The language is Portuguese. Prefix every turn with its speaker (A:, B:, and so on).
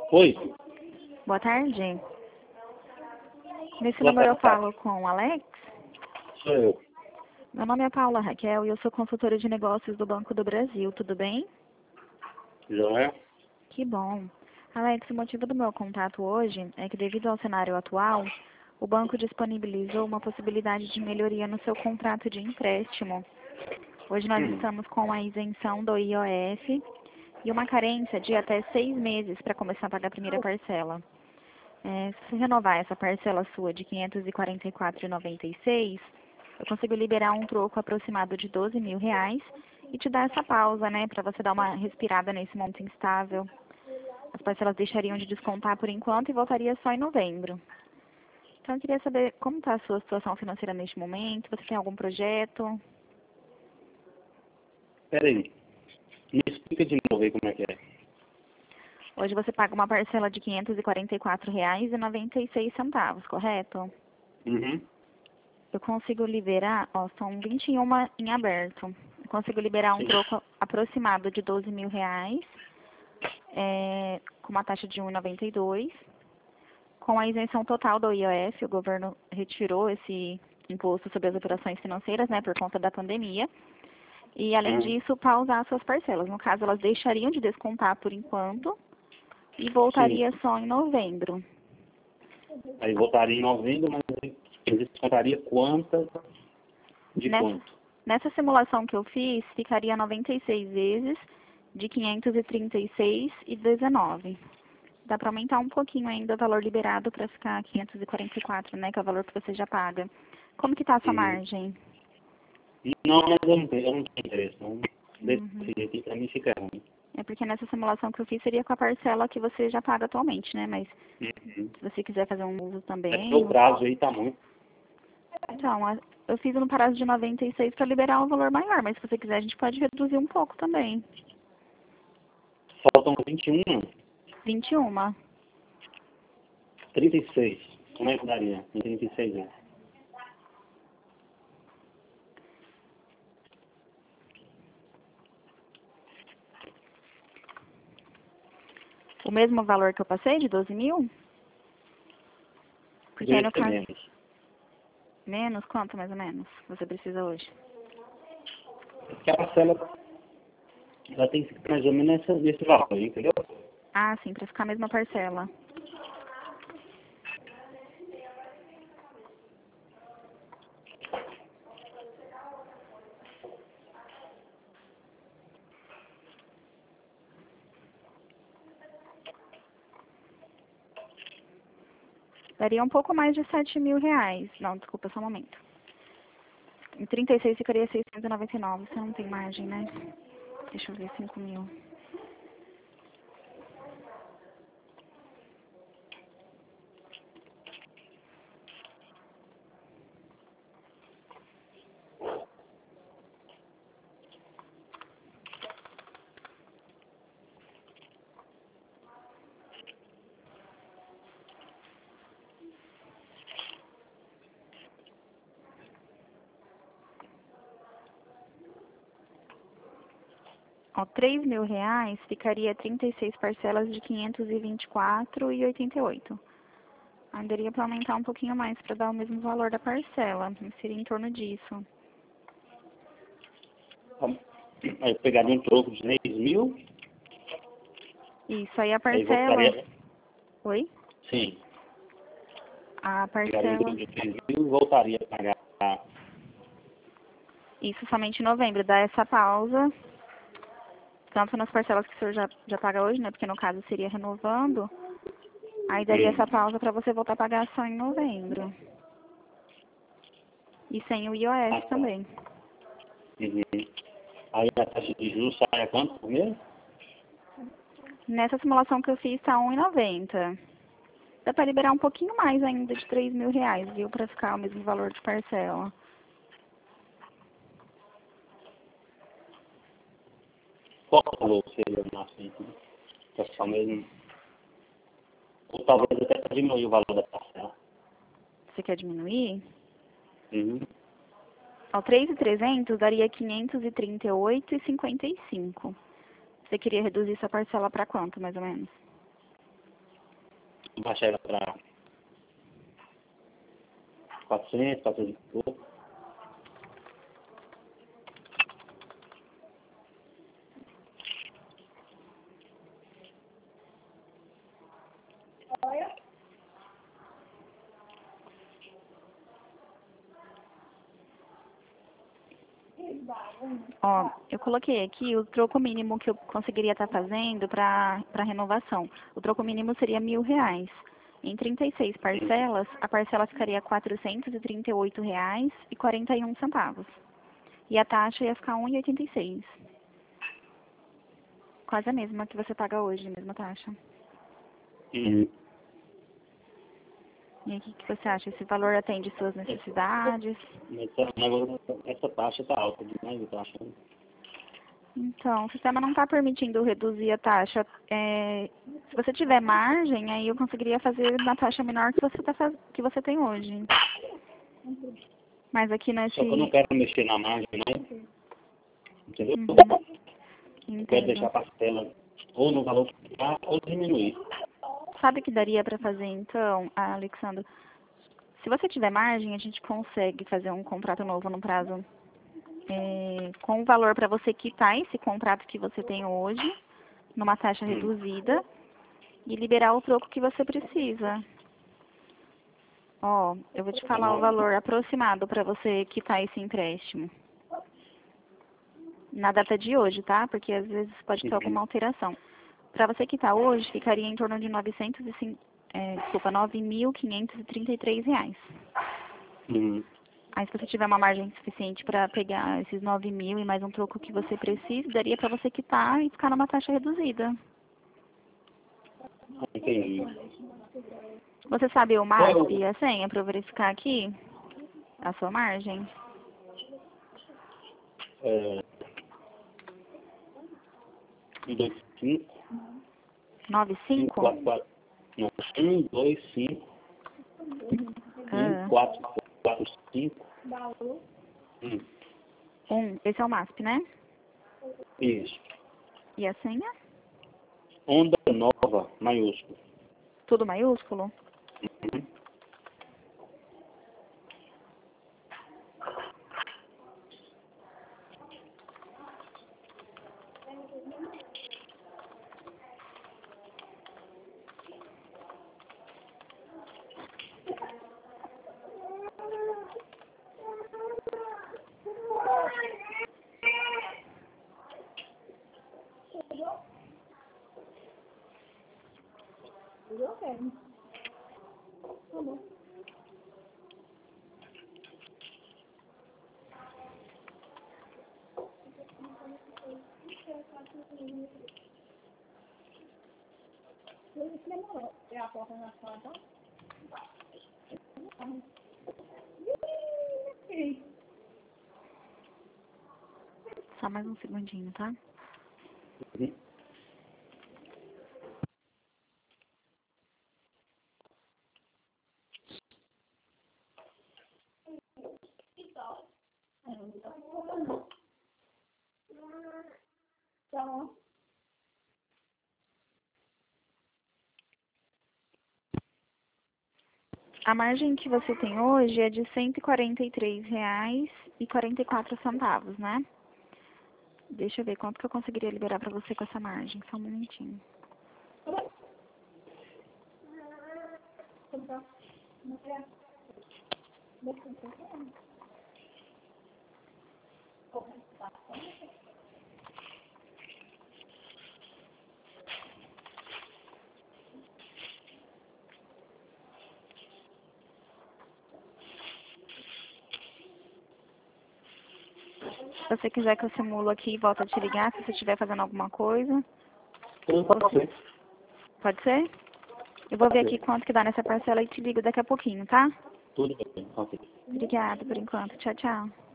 A: Oi,
B: Boa tarde. Nesse
A: boa
B: número eu
A: tarde.
B: falo com o Alex.
A: Sou eu.
B: Meu nome é Paula Raquel e eu sou consultora de negócios do Banco do Brasil. Tudo bem?
A: Joel?
B: Que bom. Alex, o motivo do meu contato hoje é que, devido ao cenário atual, o banco disponibilizou uma possibilidade de melhoria no seu contrato de empréstimo. Hoje nós estamos com a isenção do IOF e uma carência de até 6 meses para começar a pagar a primeira parcela. Se você renovar essa parcela sua de R$ 544,96, eu consigo liberar um troco aproximado de R$ 12.000 e te dar essa pausa, né, para você dar uma respirada nesse monte instável. As parcelas deixariam de descontar por enquanto e voltaria só em novembro. Então eu queria saber como está a sua situação financeira neste momento, você tem algum projeto?
A: Peraí, me explica de novo aí como é que é.
B: Hoje você paga uma parcela de R$ 544,96, correto?
A: Uhum.
B: Eu consigo liberar, são 21 em aberto. Eu consigo liberar um
A: Sim.
B: troco aproximado de R$ 12.000, com uma taxa de 1,92. Com a isenção total do IOF, o governo retirou esse imposto sobre as operações financeiras, né, por conta da pandemia. E, além disso, pausar suas parcelas. No caso, elas deixariam de descontar por enquanto e
A: Sim.
B: voltaria só em novembro.
A: Aí voltaria em novembro, mas ele descontaria quantas de quanto?
B: Nessa simulação que eu fiz, ficaria 96 vezes de 536,19. Dá para aumentar um pouquinho ainda o valor liberado para ficar 544, né, que é o valor que você já paga. Como que está a sua margem?
A: Não, mas eu não tenho interesse. Não. Desse jeito aí pra mim fica ruim.
B: É porque nessa simulação que eu fiz seria com a parcela que você já paga atualmente, né? Mas se você quiser fazer um uso
A: É
B: também...
A: porque o prazo aí tá muito.
B: Então, eu fiz no prazo de 96 para liberar um valor maior, mas se você quiser a gente pode reduzir um pouco também.
A: Faltam 21,
B: 21.
A: 36. Como é que daria? Em 36 anos.
B: O mesmo valor que eu passei, de 12.000? Porque aí
A: Poderia
B: no
A: ser
B: caso...
A: menos.
B: Menos? Quanto mais ou menos você precisa hoje?
A: Porque a parcela ela tem que ficar mais ou menos nesse valor aí, entendeu?
B: Ah, sim, para ficar a mesma parcela. Daria um pouco mais de R$ 7.000. Não, desculpa, só um momento. Em 36 ficaria 699. Você não tem margem, né? Deixa eu ver, 5.000. Ó, R$ 3.000 ficaria 36 parcelas de 524,88. Aí daria para aumentar um pouquinho mais para dar o mesmo valor da parcela. Seria em torno disso.
A: Aí eu pegaria um troco de 3.000,
B: Isso aí a
A: aí
B: parcela.
A: voltaria.
B: Oi?
A: Sim.
B: A
A: Pegaria um
B: parcela.
A: troco de 3.000 e voltaria a pagar.
B: Isso somente em novembro. Dá essa pausa. Tanto nas parcelas que o senhor já paga hoje, né? Porque no caso seria renovando. Aí daria essa pausa para você voltar a pagar só em novembro. E sem o IOF
A: Tá.
B: também.
A: Uhum. Aí a taxa de juros sai a quanto mesmo?
B: Nessa simulação que eu fiz está 1,90. Dá para liberar um pouquinho mais ainda de R$ 3.000, viu? Para ficar o mesmo valor de parcela.
A: Qual valor seria o máximo? Para ficar mesmo. Ou talvez até para diminuir o valor da parcela.
B: Você quer diminuir?
A: Uhum.
B: Ó, 3.300 daria 538,55. Você queria reduzir sua parcela para quanto, mais ou menos?
A: baixar ela para 400, 400 e pouco.
B: Ó, eu coloquei aqui o troco mínimo que eu conseguiria estar fazendo para renovação. O troco mínimo seria R$ 1.000. Em 36 parcelas, a parcela ficaria R$ 438,41. E a taxa ia ficar R$ 1,86. Quase a mesma que você paga hoje, a mesma taxa.
A: Uhum.
B: E aí, o que você acha? Esse valor atende suas necessidades?
A: Essa taxa está alta demais, eu tô achando.
B: Então, o sistema não está permitindo reduzir a taxa. Se você tiver margem, aí eu conseguiria fazer na taxa menor que você tem hoje. Mas aqui nesse...
A: Só que eu não quero mexer na margem, não. Entendeu?
B: Uhum.
A: Eu quero deixar
B: Entendo.
A: a parcela ou no valor que está ou diminuir.
B: Sabe o que daria para fazer então, Alexandre? Se você tiver margem, a gente consegue fazer um contrato novo no prazo com o valor para você quitar esse contrato que você tem hoje, numa taxa reduzida, e liberar o troco que você precisa. Ó, eu vou te falar o valor aproximado para você quitar esse empréstimo. Na data de hoje, tá? Porque às vezes pode ter alguma alteração. Para você quitar hoje, ficaria em torno de R$ 9.533.
A: Uhum.
B: Aí se você tiver uma margem suficiente para pegar esses 9.000 e mais um troco que você precise, daria para você quitar e ficar numa taxa reduzida.
A: Entendi.
B: Você sabe o MASP e a senha para eu verificar aqui a sua margem?
A: É, 1, 2, 5, 5,
B: 95?
A: 4, 4. Não, 1, 2, 5, 1, 4, 4, 5.
B: Esse é o MASP, né?
A: Isso.
B: E a senha?
A: Onda nova, maiúsculo.
B: Tudo maiúsculo?
A: Uhum.
B: Só mais um segundinho, tá?
A: Uhum.
B: A margem que você tem hoje é de R$ 143,44, né? Deixa eu ver quanto que eu conseguiria liberar para você com essa margem. Só um minutinho. Se você quiser que eu simulo aqui e volto a te ligar, se você estiver fazendo alguma coisa,
A: Tudo pode ser.
B: pode ser? Eu vou ver aqui quanto que dá nessa parcela e te ligo daqui a pouquinho, tá?
A: Tudo bem. Ok.
B: Obrigada por enquanto. Tchau, tchau.